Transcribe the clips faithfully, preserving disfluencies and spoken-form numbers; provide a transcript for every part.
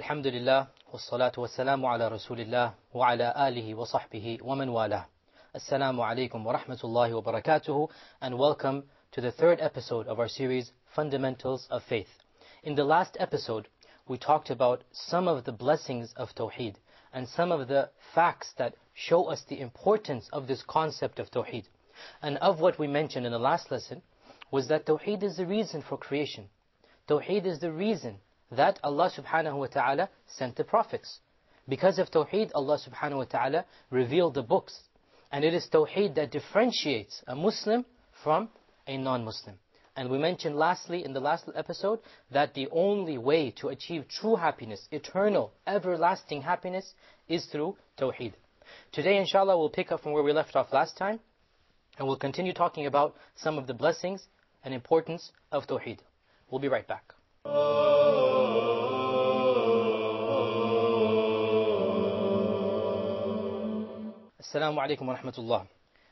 Alhamdulillah, wassalatu wassalamu ala rasulillah, wa ala alihi wa sahbihi wa man wala. Assalamu alaikum wa rahmatullahi wa barakatuhu, and welcome to the third episode of our series, Fundamentals of Faith. In the last episode, we talked about some of the blessings of Tawheed, and some of the facts that show us the importance of this concept of Tawheed. And of what we mentioned in the last lesson, was that Tawheed is the reason for creation. Tawheed is the reason that Allah subhanahu wa ta'ala sent the prophets. Because of Tawheed, Allah subhanahu wa ta'ala revealed the books. And it is Tawheed that differentiates a Muslim from a non-Muslim. And we mentioned lastly, in the last episode, that the only way to achieve true happiness, eternal, everlasting happiness, is through Tawheed. Today, inshallah, we'll pick up from where we left off last time, and we'll continue talking about some of the blessings and importance of Tawheed. We'll be right back. Assalamu alaikum wa rahmatullah.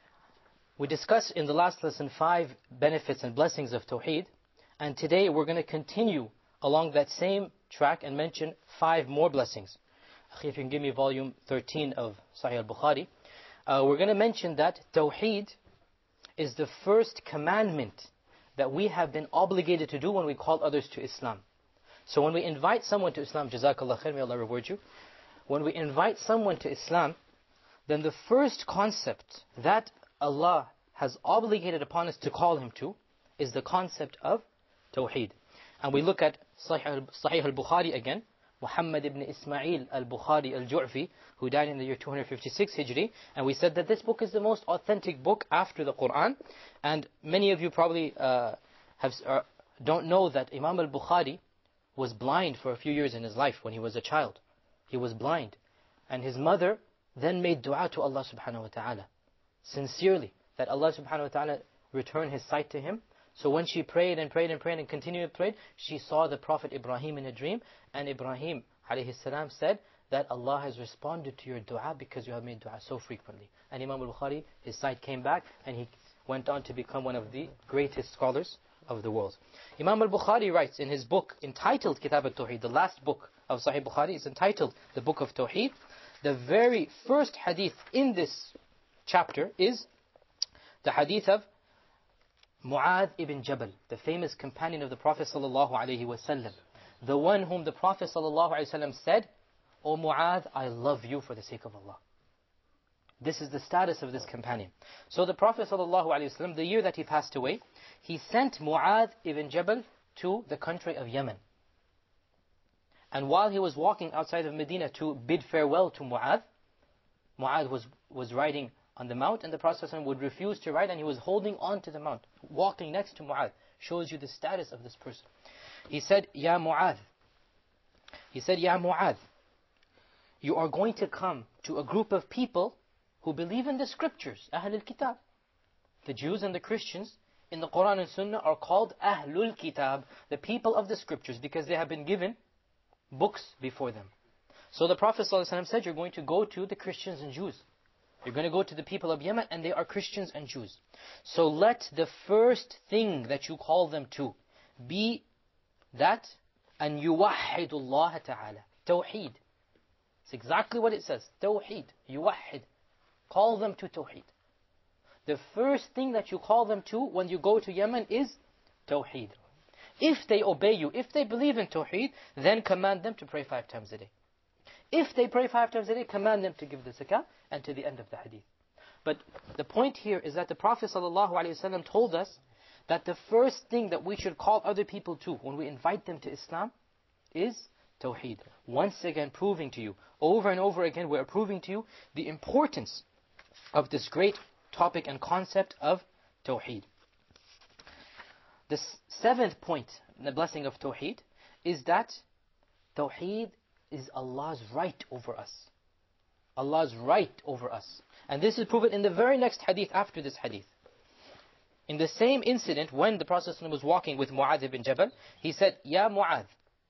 We discussed in the last lesson five benefits and blessings of Tawheed, and today we're going to continue along that same track and mention five more blessings. If you can give me volume thirteen of Sahih al-Bukhari, uh, we're going to mention that Tawheed is the first commandment that we have been obligated to do when we call others to Islam. So when we invite someone to Islam, Jazakallah khair, may Allah reward you. When we invite someone to Islam, then the first concept that Allah has obligated upon us to call him to is the concept of Tawheed. And we look at Sahih al-Bukhari again, Muhammad ibn Ismail al-Bukhari al-Ju'fi, who died in the year two hundred fifty-six Hijri, and we said that this book is the most authentic book after the Quran. And many of you probably uh, have uh, don't know that Imam al-Bukhari was blind for a few years in his life when he was a child. He was blind. And his mother then made dua to Allah subhanahu wa ta'ala, sincerely, that Allah subhanahu wa ta'ala return his sight to him. So when she prayed and prayed and prayed and continued to pray, she saw the Prophet Ibrahim in a dream, and Ibrahim alayhi salam said that Allah has responded to your dua because you have made dua so frequently. And Imam al-Bukhari, his sight came back, and he went on to become one of the greatest scholars of the world. Imam al-Bukhari writes in his book entitled Kitab al-Tawheed, the last book of Sahih Bukhari is entitled the Book of Tawheed. The very first hadith in this chapter is the hadith of Mu'adh ibn Jabal, the famous companion of the Prophet sallallahu alaihi wasallam, the one whom the Prophet sallallahu alaihi wasallam said, "O Mu'adh, I love you for the sake of Allah." This is the status of this companion. So the Prophet sallallahu alaihi wasallam, the year that he passed away, he sent Mu'adh ibn Jabal to the country of Yemen. And while he was walking outside of Medina to bid farewell to Mu'adh, Mu'adh was, was riding on the mount, and the Prophet ﷺ would refuse to ride, and he was holding on to the mount, walking next to Mu'adh. Shows you the status of this person. He said, Ya Mu'adh. He said, Ya Mu'adh, you are going to come to a group of people who believe in the scriptures, Ahlul Kitab. The Jews and the Christians in the Quran and Sunnah are called Ahlul Kitab, the people of the scriptures, because they have been given books before them. So the Prophet ﷺ said, you're going to go to the Christians and Jews. You're going to go to the people of Yemen, and they are Christians and Jews. So let the first thing that you call them to be that, أن يوحدوا الله تعالى. Tawheed. It's exactly what it says. Tawheed. Yuwahid. Call them to Tawheed. The first thing that you call them to when you go to Yemen is Tawheed. If they obey you, if they believe in Tawheed, then command them to pray five times a day. If they pray five times a day, command them to give the zakah, and to the end of the hadith. But the point here is that the Prophet ﷺ told us that the first thing that we should call other people to when we invite them to Islam is Tawheed. Once again, proving to you, over and over again, we're proving to you the importance of this great topic and concept of Tawheed. The seventh point in the blessing of Tawheed is that Tawheed is Allah's right over us. Allah's right over us. And this is proven in the very next hadith after this hadith. In the same incident, when the Prophet ﷺ was walking with Mu'adh ibn Jabal, he said, Ya Mu'adh,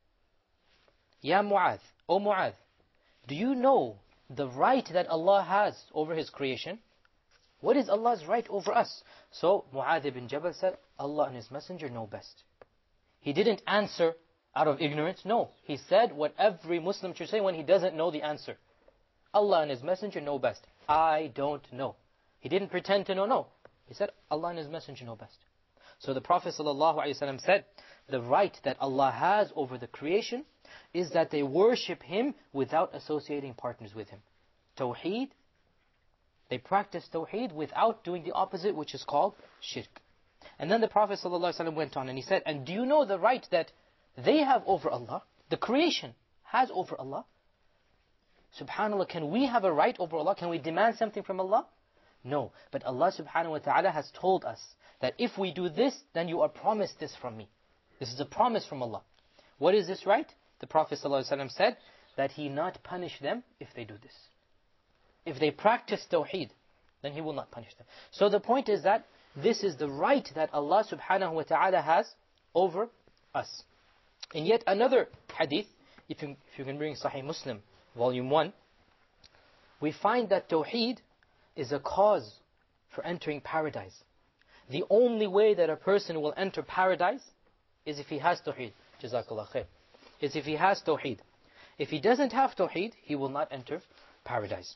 Ya Mu'adh, O Mu'adh, do you know the right that Allah has over His creation? What is Allah's right over us? So Mu'adh ibn Jabal said, Allah and His Messenger know best. He didn't answer out of ignorance? No. He said what every Muslim should say when he doesn't know the answer. Allah and His Messenger know best. I don't know. He didn't pretend to know. No. He said Allah and His Messenger know best. So the Prophet ﷺ said, the right that Allah has over the creation is that they worship Him without associating partners with Him. Tawheed, they practice Tawheed without doing the opposite, which is called shirk. And then the Prophet ﷺ went on and he said, and do you know the right that they have over Allah? The creation has over Allah. SubhanAllah, can we have a right over Allah? Can we demand something from Allah? No. But Allah subhanahu wa ta'ala has told us that if we do this, then you are promised this from me. This is a promise from Allah. What is this right? The Prophet ﷺ said that He not punish them if they do this. If they practice Tawheed, then He will not punish them. So the point is that this is the right that Allah subhanahu wa ta'ala has over us. And yet another hadith, if you, if you can bring Sahih Muslim, volume one, we find that Tawheed is a cause for entering paradise. The only way that a person will enter paradise is if he has Tawheed. Jazakallah khair. Is if he has Tawheed. If he doesn't have Tawheed, he will not enter paradise.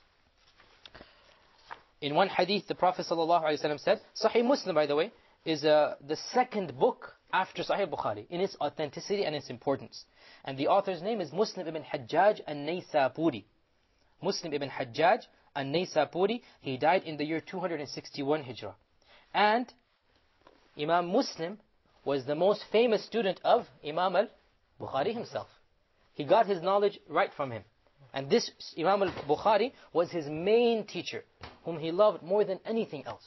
In one hadith, the Prophet ﷺ said, Sahih Muslim, by the way, is uh, the second book after Sahih Bukhari in its authenticity and its importance. And the author's name is Muslim ibn Hajjaj al-Naysapuri. Muslim ibn Hajjaj al-Naysapuri. He died in the year two hundred sixty-one Hijrah. And Imam Muslim was the most famous student of Imam al-Bukhari himself. He got his knowledge right from him. And this Imam al-Bukhari was his main teacher, whom he loved more than anything else.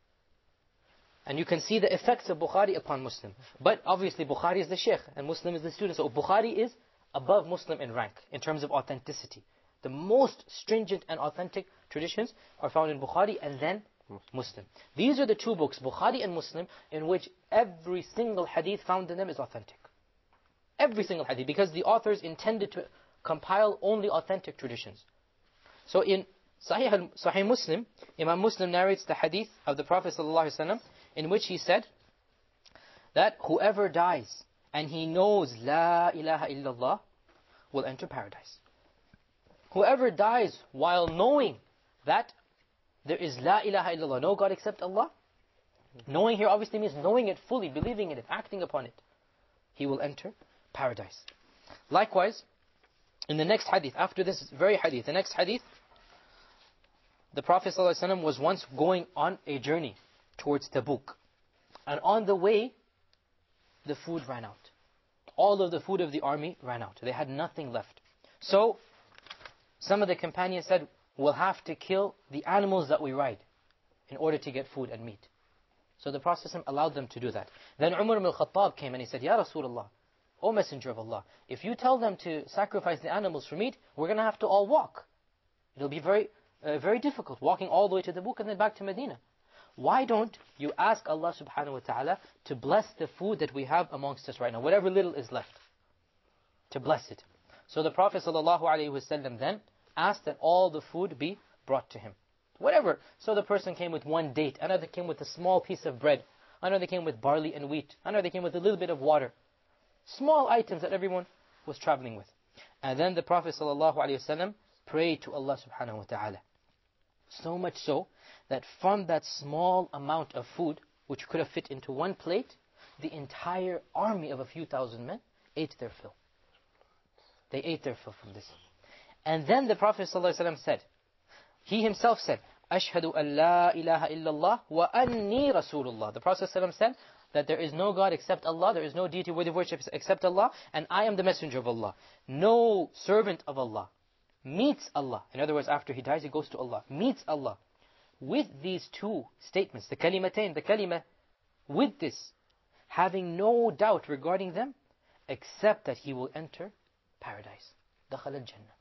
And you can see the effects of Bukhari upon Muslim. But obviously Bukhari is the sheikh and Muslim is the student. So Bukhari is above Muslim in rank in terms of authenticity. The most stringent and authentic traditions are found in Bukhari and then Muslim. These are the two books, Bukhari and Muslim, in which every single hadith found in them is authentic. Every single hadith, because the authors intended to compile only authentic traditions. So in Sahih, Sahih Muslim, Imam Muslim narrates the hadith of the Prophet ﷺ, in which he said that whoever dies and he knows La ilaha illallah will enter paradise. Whoever dies while knowing that there is La ilaha illallah, no God except Allah. Knowing here obviously means knowing it fully, believing in it, acting upon it. He will enter paradise. Likewise, in the next hadith, after this very hadith, the next hadith, the Prophet ﷺ was once going on a journey towards Tabuk. And on the way, the food ran out. All of the food of the army ran out. They had nothing left. So, some of the companions said, we'll have to kill the animals that we ride in order to get food and meat. So the Prophet ﷺ allowed them to do that. Then Umar ibn al-Khattab came and he said, Ya Rasulullah, O Messenger of Allah, if you tell them to sacrifice the animals for meat, we're going to have to all walk. It'll be very, uh, very difficult, walking all the way to Tabuk and then back to Medina. Why don't you ask Allah subhanahu wa ta'ala to bless the food that we have amongst us right now, whatever little is left, to bless it. So the Prophet sallallahu alaihi wasallam then asked that all the food be brought to him. Whatever. So the person came with one date, another came with a small piece of bread, another came with barley and wheat, another came with a little bit of water. Small items that everyone was traveling with. And then the Prophet ﷺ prayed to Allah subhanahu wa ta'ala. So much so that from that small amount of food, which could have fit into one plate, the entire army of a few thousand men ate their fill. They ate their fill from this. And then the Prophet ﷺ said, he himself said, Ashhadu an la ilaha illallah wa anni rasulullah. The Prophet ﷺ said that there is no God except Allah, there is no deity worthy of worship except Allah, and I am the messenger of Allah. No servant of Allah meets Allah. In other words, after he dies, he goes to Allah. Meets Allah. With these two statements, the kalimatain, the kalima, with this, having no doubt regarding them, except that he will enter paradise. Dakhala al-Jannah.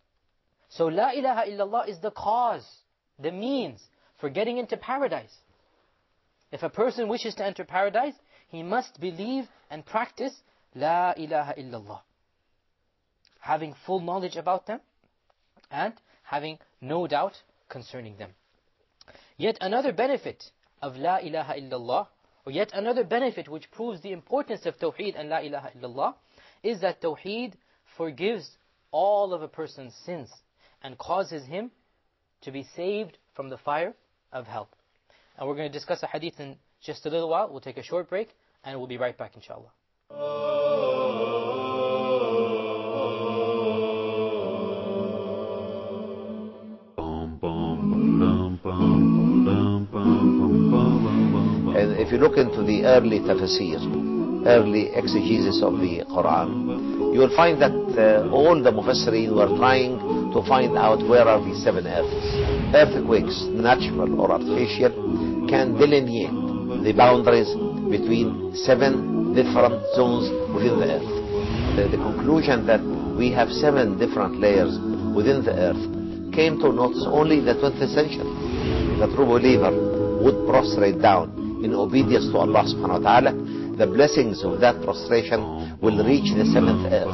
So La ilaha illallah is the cause, the means for getting into paradise. If a person wishes to enter paradise, he must believe and practice La ilaha illallah. Having full knowledge about them and having no doubt concerning them. Yet another benefit of La ilaha illallah, or yet another benefit which proves the importance of Tawheed and La ilaha illallah, is that Tawheed forgives all of a person's sins and causes him to be saved from the fire of hell. And we're going to discuss a hadith in just a little while. We'll take a short break and we'll be right back, inshallah. And if you look into the early tafsir, early exegesis of the Quran, you will find that uh, all the mufassirin were trying to find out where are the seven earths. Earthquakes, natural or artificial, can delineate the boundaries between seven different zones within the earth. The, the conclusion that we have seven different layers within the earth came to notice only the twentieth century. The true believer would prostrate down in obedience to Allah subhanahu wa ta'ala. The blessings of that prostration will reach the seventh earth.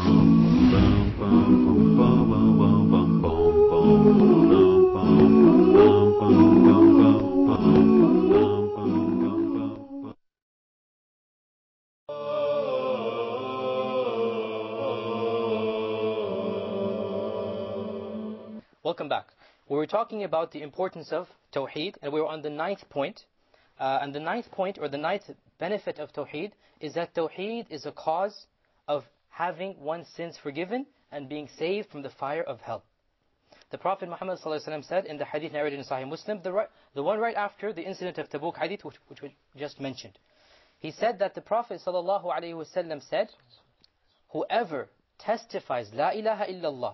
Welcome back. We were talking about the importance of Tawheed, and we were on the ninth point. Uh, and the ninth point, or the ninth benefit of Tawheed, is that Tawheed is a cause of having one's sins forgiven and being saved from the fire of hell. The Prophet Muhammad ﷺ said in the hadith narrated in Sahih Muslim, the, right, the one right after the incident of Tabuk hadith, which, which we just mentioned. He said that the Prophet ﷺ said, whoever testifies, La ilaha illallah,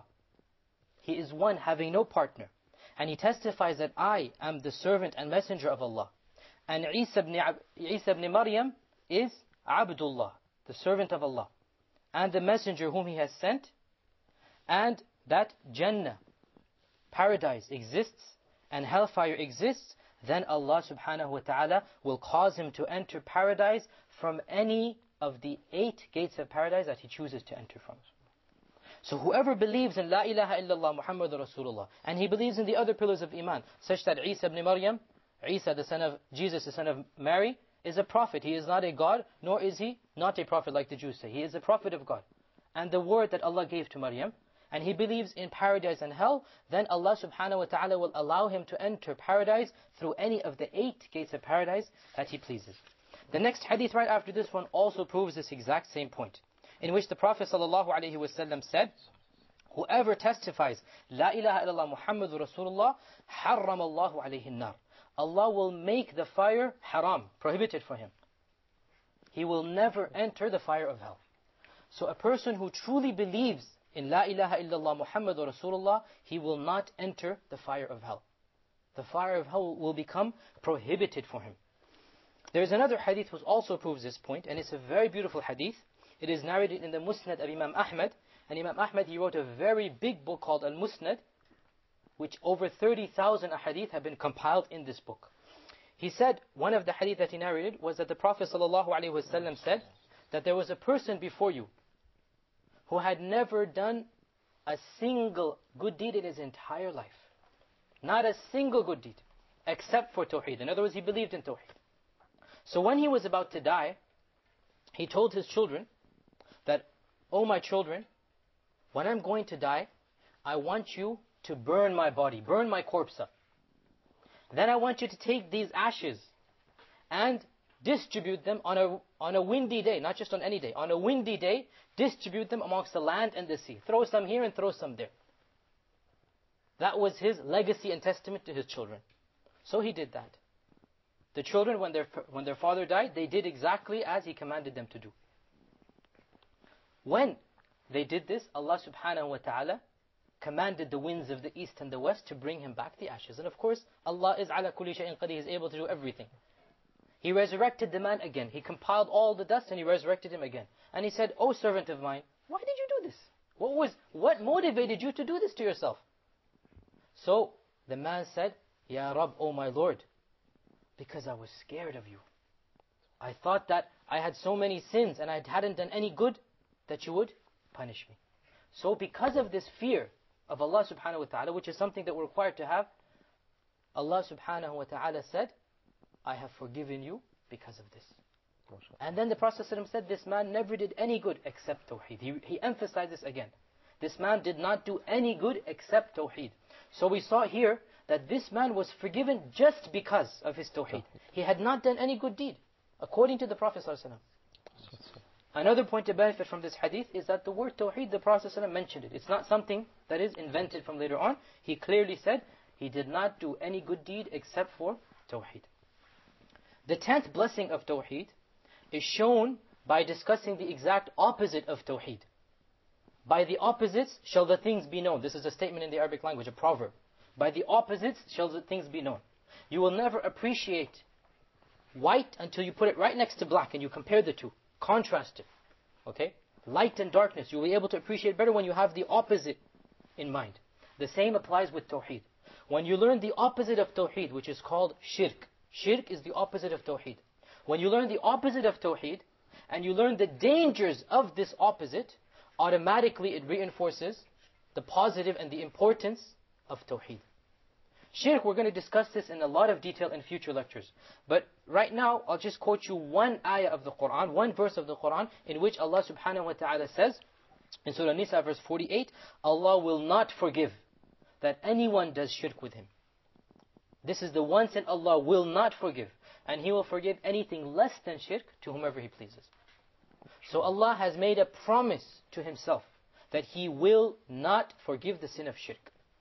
he is one having no partner, and he testifies that I am the servant and messenger of Allah, and Isa ibn, Isa ibn Maryam is Abdullah, the servant of Allah, and the messenger whom he has sent, and that Jannah, paradise, exists, and hellfire exists, then Allah subhanahu wa ta'ala will cause him to enter paradise from any of the eight gates of paradise that he chooses to enter from. So whoever believes in La ilaha illallah Muhammadur Rasulullah, and he believes in the other pillars of Iman, such that Isa ibn Maryam, Isa the son of Jesus, the son of Mary, is a prophet. He is not a God, nor is he not a prophet like the Jews say. He is a prophet of God. And the word that Allah gave to Maryam, and he believes in paradise and hell, then Allah subhanahu wa ta'ala will allow him to enter paradise through any of the eight gates of paradise that he pleases. The next hadith right after this one also proves this exact same point, in which the Prophet sallallahu alaihi wasallam said, whoever testifies, La ilaha illallah Muhammadur Rasulullah, harram Allahu alayhi nar. Allah will make the fire haram, prohibited for him. He will never enter the fire of hell. So a person who truly believes in La ilaha illallah Muhammadur Rasulullah, he will not enter the fire of hell. The fire of hell will become prohibited for him. There is another hadith which also proves this point, and it's a very beautiful hadith. It is narrated in the Musnad of Imam Ahmad. And Imam Ahmad, he wrote a very big book called Al-Musnad, which over thirty thousand hadith have been compiled in this book. He said, one of the hadith that he narrated was that the Prophet ﷺ said that there was a person before you who had never done a single good deed in his entire life. Not a single good deed, except for Tawheed. In other words, he believed in Tawheed. So when he was about to die, he told his children that, oh my children, when I'm going to die, I want you to burn my body, burn my corpse up. Then I want you to take these ashes and distribute them on a, on a windy day, not just on any day, on a windy day, distribute them amongst the land and the sea. Throw some here and throw some there. That was his legacy and testament to his children. So he did that. The children, when their, when their father died, they did exactly as he commanded them to do. When they did this, Allah subhanahu wa ta'ala commanded the winds of the east and the west to bring him back the ashes. And of course, Allah is ala kulli shay'in qadir, He is able to do everything. He resurrected the man again. He compiled all the dust and He resurrected him again. And He said, O servant of mine, why did you do this? What was, what motivated you to do this to yourself? So the man said, Ya Rabb, O my Lord, because I was scared of you. I thought that I had so many sins and I hadn't done any good that you would punish me. So because of this fear of Allah subhanahu wa ta'ala, which is something that we're required to have, Allah subhanahu wa ta'ala said, I have forgiven you because of this. And then the Prophet ﷺ said, this man never did any good except Tawheed. He, he emphasized this again. This man did not do any good except Tawheed. So we saw here that this man was forgiven just because of his Tawheed. He had not done any good deed, according to the Prophet ﷺ. Another point to benefit from this hadith is that the word Tawheed, the Prophet ﷺ mentioned it. It's not something that is invented from later on. He clearly said he did not do any good deed except for Tawheed. The tenth blessing of Tawheed is shown by discussing the exact opposite of Tawheed. By the opposites shall the things be known. This is a statement in the Arabic language, a proverb. By the opposites shall the things be known. You will never appreciate white until you put it right next to black and you compare the two. Contrast it. Okay? Light and darkness. You'll be able to appreciate better when you have the opposite in mind. The same applies with Tawheed. When you learn the opposite of Tawheed, which is called Shirk. Shirk is the opposite of Tawheed. When you learn the opposite of Tawheed, and you learn the dangers of this opposite, automatically it reinforces the positive and the importance of Tawheed. Shirk, we're going to discuss this in a lot of detail in future lectures. But right now, I'll just quote you one ayah of the Quran, one verse of the Quran, in which Allah subhanahu wa ta'ala says, in Surah Nisa verse forty-eight, Allah will not forgive that anyone does shirk with Him. This is the one sin Allah will not forgive. And He will forgive anything less than shirk to whomever He pleases. So Allah has made a promise to Himself that He will not forgive the sin of shirk.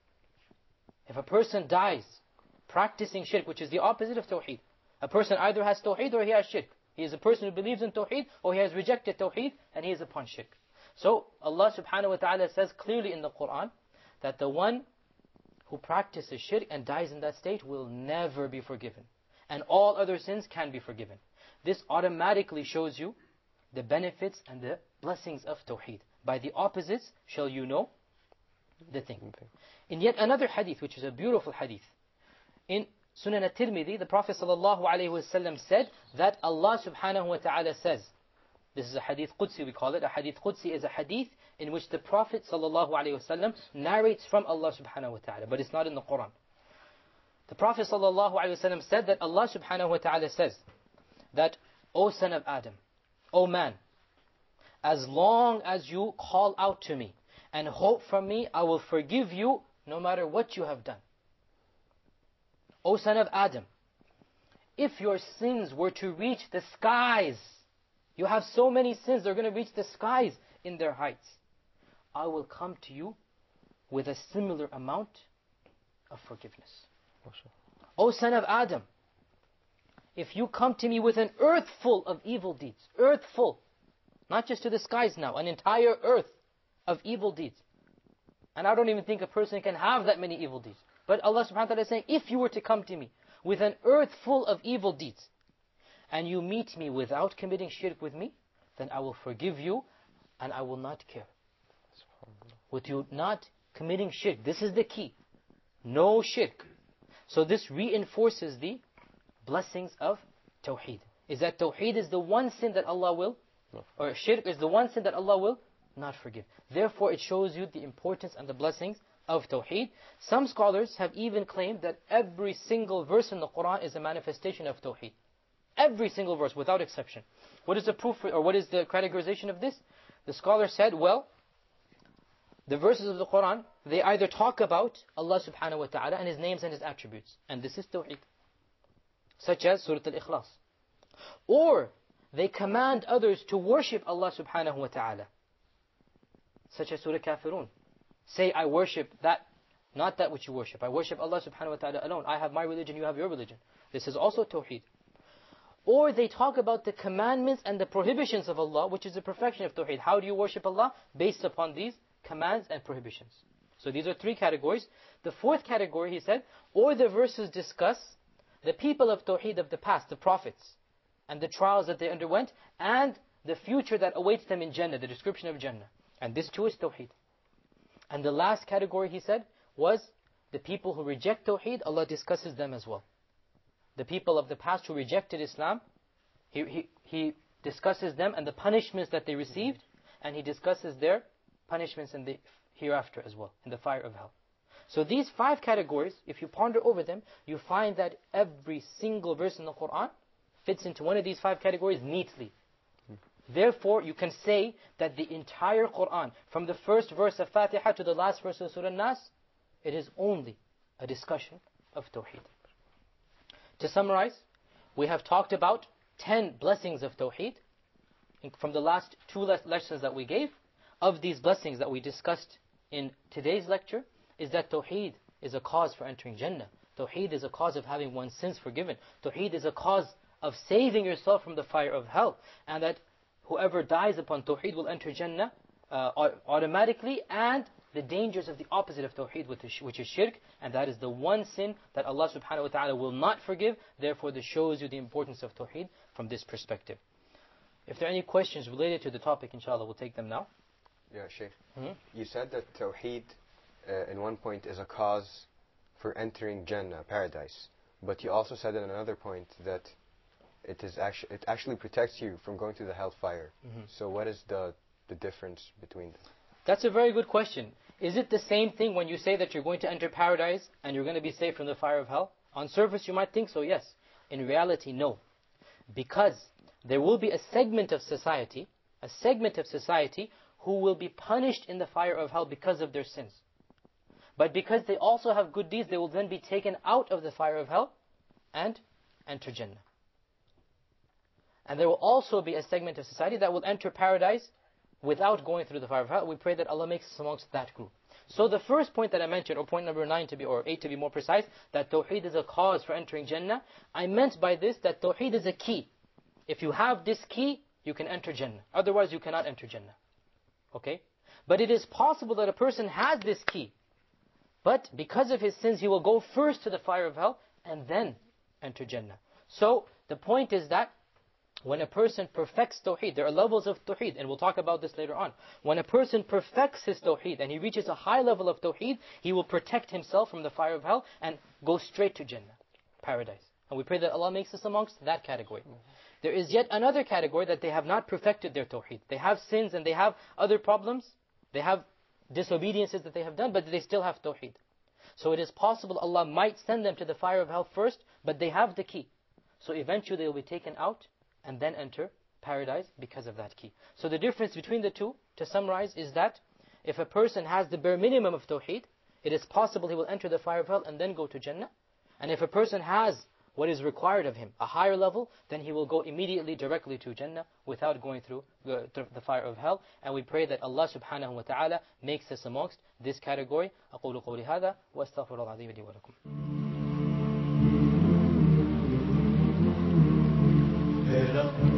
If a person dies practicing shirk, which is the opposite of Tawheed, a person either has Tawheed or he has shirk. He is a person who believes in Tawheed or he has rejected Tawheed and he is upon shirk. So Allah subhanahu wa ta'ala says clearly in the Quran that the one who practices shirk and dies in that state will never be forgiven. And all other sins can be forgiven. This automatically shows you the benefits and the blessings of Tawheed. By the opposites shall you know the thing. In yet another hadith, which is a beautiful hadith, in Sunan al-Tirmidhi, the Prophet ﷺ said that Allah subhanahu wa ta'ala says, this is a hadith Qudsi we call it, a hadith Qudsi is a hadith in which the Prophet ﷺ narrates from Allah subhanahu wa ta'ala, but it's not in the Quran. The Prophet ﷺ said that Allah subhanahu wa ta'ala says that, O son of Adam, O man, as long as you call out to me and hope from me, I will forgive you no matter what you have done. O son of Adam, if your sins were to reach the skies, you have so many sins, they're going to reach the skies in their heights, I will come to you with a similar amount of forgiveness. O son of Adam, if you come to me with an earth full of evil deeds, earth full, not just to the skies now, an entire earth of evil deeds. And I don't even think a person can have that many evil deeds. But Allah subhanahu wa ta'ala is saying, if you were to come to me with an earth full of evil deeds, and you meet me without committing shirk with me, then I will forgive you, and I will not care. With you not committing shirk, this is the key. No shirk. So this reinforces the blessings of Tawheed. Is that Tawheed is the one sin that Allah will, or shirk is the one sin that Allah will not forgive. Therefore, it shows you the importance and the blessings of Tawheed. Some scholars have even claimed that every single verse in the Quran is a manifestation of Tawheed. Every single verse, without exception. What is the proof, for, or what is the categorization of this? The scholar said, well, the verses of the Quran, they either talk about Allah subhanahu wa ta'ala and His names and His attributes. And this is Tawheed. Such as Surah Al-Ikhlas. Or they command others to worship Allah subhanahu wa ta'ala. Such as Surah Kafirun. Say, I worship that, not that which you worship. I worship Allah subhanahu wa ta'ala alone. I have my religion, you have your religion. This is also Tawheed. Or they talk about the commandments and the prohibitions of Allah, which is the perfection of Tawheed. How do you worship Allah? Based upon these commands and prohibitions. So these are three categories. The fourth category, he said, or the verses discuss the people of Tawheed of the past, the prophets, and the trials that they underwent, and the future that awaits them in Jannah, the description of Jannah. And this too is Tawheed. And the last category, he said, was the people who reject Tawheed, Allah discusses them as well. The people of the past who rejected Islam, he, he, he discusses them and the punishments that they received, and he discusses their punishments in the hereafter as well, in the fire of hell. So these five categories, if you ponder over them, you find that every single verse in the Quran fits into one of these five categories neatly. Therefore, you can say that the entire Quran, from the first verse of Fatiha to the last verse of Surah Nas, it is only a discussion of Tawheed. To summarize, we have talked about ten blessings of Tawheed from the last two lessons that we gave. Of these blessings that we discussed in today's lecture, is that Tawheed is a cause for entering Jannah. Tawheed is a cause of having one's sins forgiven. Tawheed is a cause of saving yourself from the fire of hell. And that whoever dies upon Tawheed will enter Jannah uh, automatically, and the dangers of the opposite of Tawheed, which is shirk, and that is the one sin that Allah subhanahu wa ta'ala will not forgive. Therefore, this shows you the importance of Tawheed from this perspective. If there are any questions related to the topic, inshallah, we'll take them now. Yeah, Shaykh. Mm-hmm. You said that Tawheed, uh, in one point, is a cause for entering Jannah, paradise. But you also said in another point that it is actually it actually protects you from going to the hellfire. Mm-hmm. So what is the the difference between them? That's a very good question. Is it the same thing when you say that you're going to enter paradise and you're going to be saved from the fire of hell? On surface, you might think so, yes. In reality, no. Because there will be a segment of society, a segment of society who will be punished in the fire of hell because of their sins. But because they also have good deeds, they will then be taken out of the fire of hell and enter Jannah. And there will also be a segment of society that will enter paradise without going through the fire of hell. We pray that Allah makes us amongst that group. So the first point that I mentioned, or point number nine to be, or eight to be more precise, that Tawheed is a cause for entering Jannah. I meant by this that Tawheed is a key. If you have this key, you can enter Jannah. Otherwise, you cannot enter Jannah. Okay? But it is possible that a person has this key, but because of his sins, he will go first to the fire of hell and then enter Jannah. So the point is that when a person perfects Tawheed, there are levels of Tawheed, and we'll talk about this later on. When a person perfects his Tawheed and he reaches a high level of Tawheed, he will protect himself from the fire of hell and go straight to Jannah, paradise. And we pray that Allah makes us amongst that category. Mm-hmm. There is yet another category that they have not perfected their Tawheed. They have sins and they have other problems. They have disobediences that they have done, but they still have Tawheed. So it is possible Allah might send them to the fire of hell first, but they have the key. So eventually they will be taken out and then enter paradise because of that key. So the difference between the two, to summarize, is that if a person has the bare minimum of Tawheed, it is possible he will enter the fire of hell and then go to Jannah. And if a person has what is required of him, a higher level, then he will go immediately directly to Jannah without going through the, the fire of hell. And we pray that Allah subhanahu wa ta'ala makes us amongst this category. أقول قولي هذا وأستغفر الله العظيم لي ولكم.